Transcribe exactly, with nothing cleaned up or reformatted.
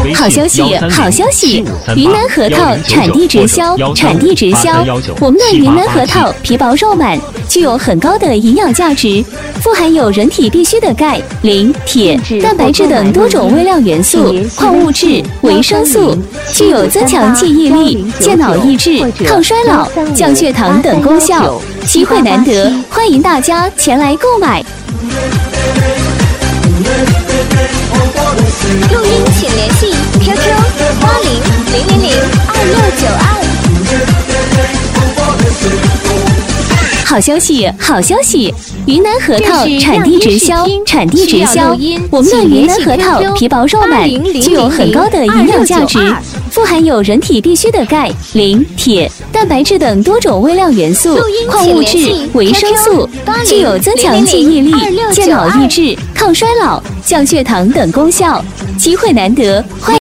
好消息，好消息！云南核桃产地直销，产地直销。我们的云南核桃皮薄肉满，具有很高的营养价值，富含有人体必需的钙、磷、铁、蛋白质等多种微量元素、矿物质、维生素，具有增强记忆力、健脑益智、抗衰老、降血糖等功效。机会难得，欢迎大家前来购买。 录音请联系 Q Q 八零零零零二六九二。 好消息，好消息！云南核桃产地直销，产地直销。我们的云南核桃皮薄肉满，具有很高的营养价值，富含有人体必需的钙、磷、铁、蛋白质等多种微量元素、矿物质、维生素，具有增强记忆力、健脑益智、抗衰老、降血糖等功效。机会难得，欢迎。